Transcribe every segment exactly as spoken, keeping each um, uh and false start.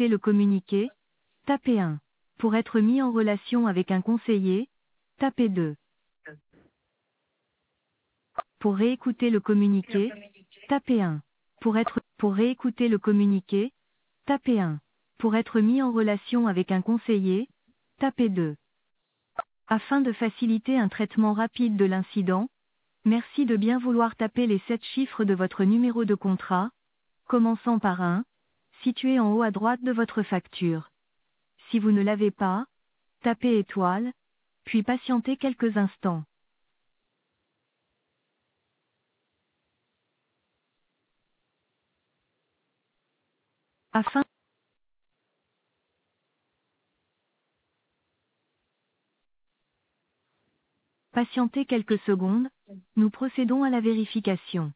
réécouter le communiqué, tapez un. Pour être mis en relation avec un conseiller, tapez deux. Pour réécouter le communiqué, tapez un. Pour être, pour réécouter le communiqué, tapez un. Pour être mis en relation avec un conseiller, tapez deux. Afin de faciliter un traitement rapide de l'incident, merci de bien vouloir taper les sept chiffres de votre numéro de contrat, commençant par un, situé en haut à droite de votre facture. Si vous ne l'avez pas, tapez étoile, puis patientez quelques instants. Afin patienter quelques secondes, nous procédons à la vérification.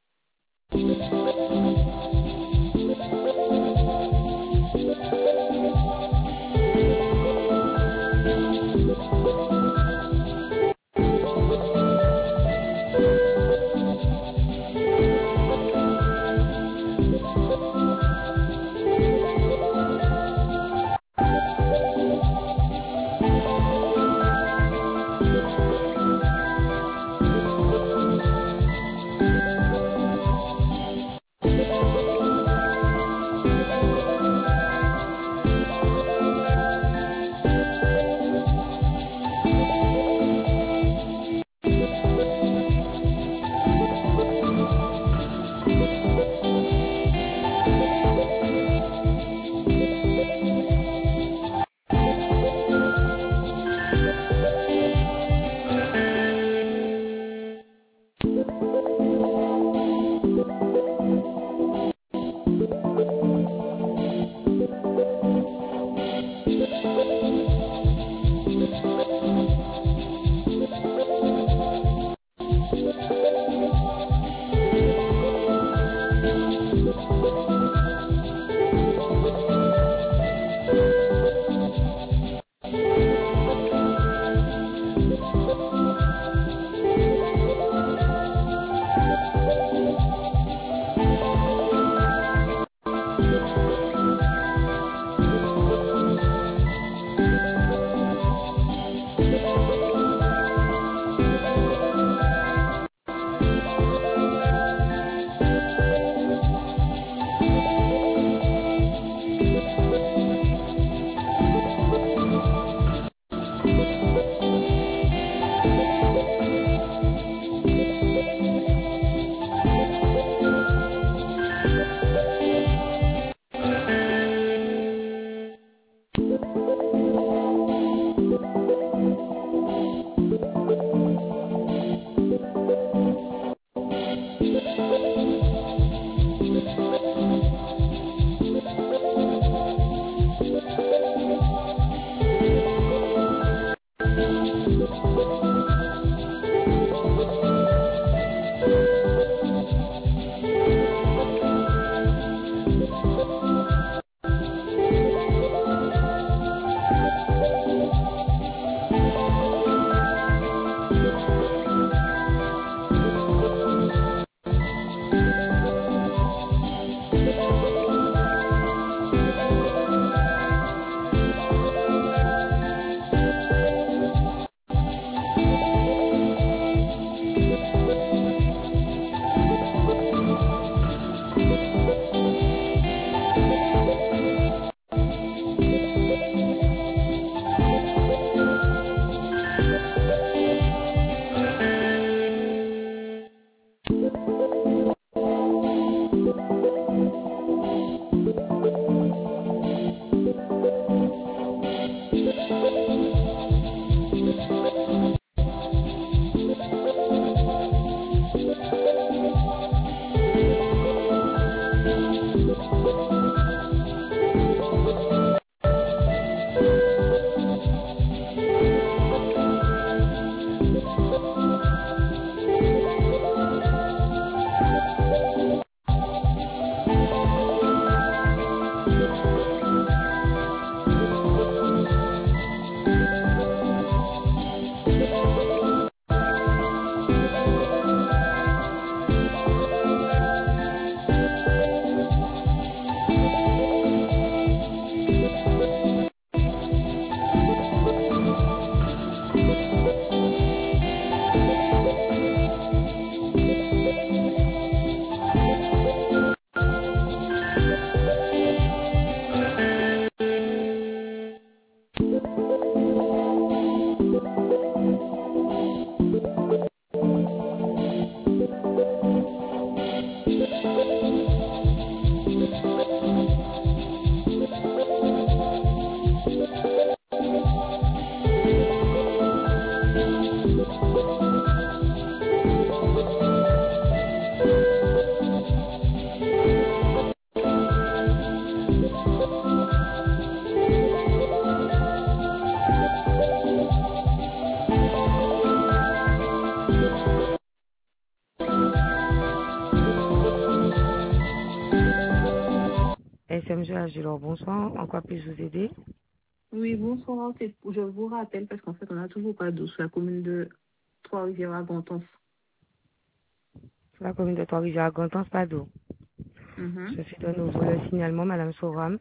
Madame Joachilor, bonsoir. En quoi puis-je vous aider? Oui, bonsoir. c'est- Je vous rappelle parce qu'en fait, on n'a toujours pas d'eau sur la commune de Trois-Rivières à Gontons. Sur la commune de Trois-Rivières à Gontons, pas d'eau. Mhm. Je fais de nouveau le signalement, Madame Soram.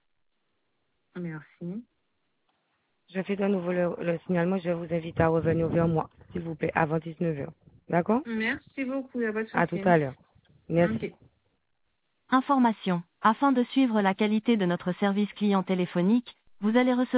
Merci. Je fais de nouveau le, le signalement. Je vous invite à revenir vers moi, s'il vous plaît, avant dix-neuf heures. D'accord? Merci beaucoup, il n'y a pas de À tout souci. à l'heure. Merci. Ok. Information. Afin de suivre la qualité de notre service client téléphonique, vous allez recevoir